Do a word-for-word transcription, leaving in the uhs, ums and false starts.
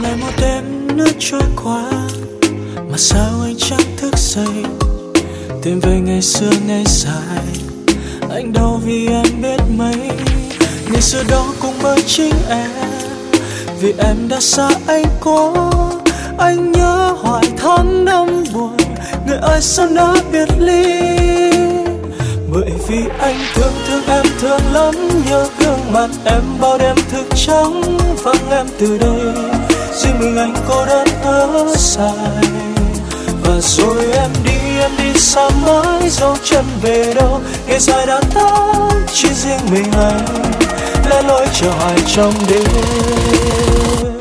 ngày một đêm nữa trôi qua mà sao anh chẳng thức dậy, tìm về ngày xưa ngày dài. Anh đau vì em biết mấy ngày xưa đó cũng bởi chính em, vì em đã xa anh quá. Anh nhớ hoài tháng năm buồn, người ơi sao đã biệt ly. Bởi vì anh thương thương em thương lắm, nhớ gương mặt em bao đêm thức trắng vắng em từ đây. Riêng mình anh cô đơn thở dài, và rồi em đi em đi xa mãi, dấu chân về đâu ngày dài đã tắt, chỉ riêng mình anh lẻ loi chờ hoài trong đêm.